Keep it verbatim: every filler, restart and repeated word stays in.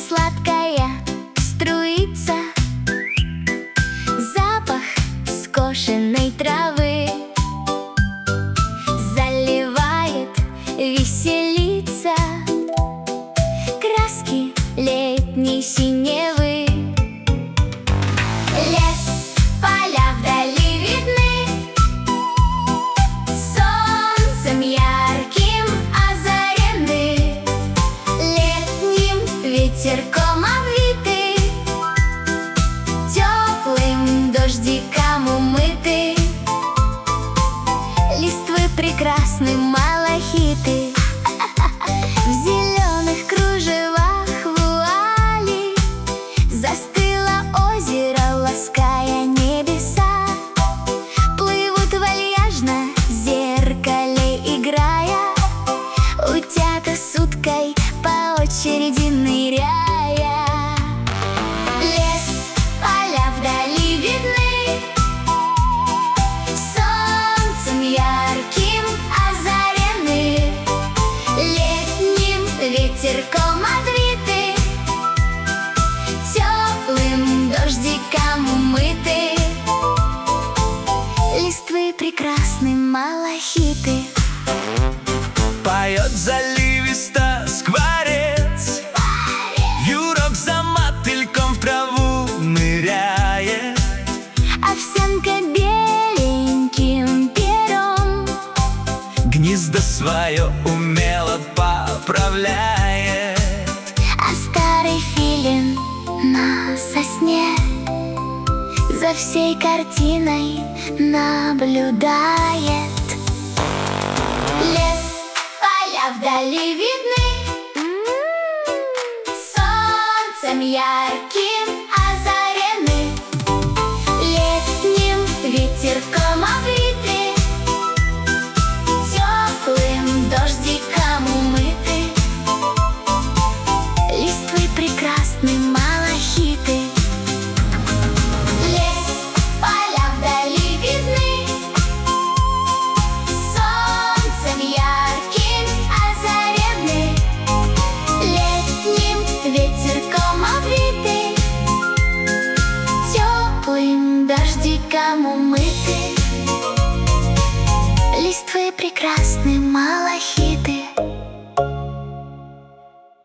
сладкая струится, запах скошенной травы заливает веселиться краски летней синевы. Лес, поля вдали видны, солнцем ярким озарены, летним ветерком обвиты, теплым дождиком умыты, листвы прекрасны малахиты. В зеленых кружевах вуали застыло озеро, лаская небеса. Плывут вальяжно, в зеркале играя, утята с уткой по очереди ныряя. Лес, поля вдали видны, солнцем ярким озарены, летним ветерком отвиты, теплым дождиком умыты, листвы прекрасны малахиты. Поет заливисто скворец, вьюрок за мотыльком в траву ныряет, Овсянка беленьким пером гнездо свое умело поправляет. а старый филин на сосне за всей картиной наблюдает. Лес, поля вдали видны, солнцем ярким озарены, летним ветерком обвиты, теплым дождиком умыты, листвы прекрасны малахиты. Лес, поля вдали видны, солнцем ярким озарены, летним ветерком обвиты, теплым дождиком умыты.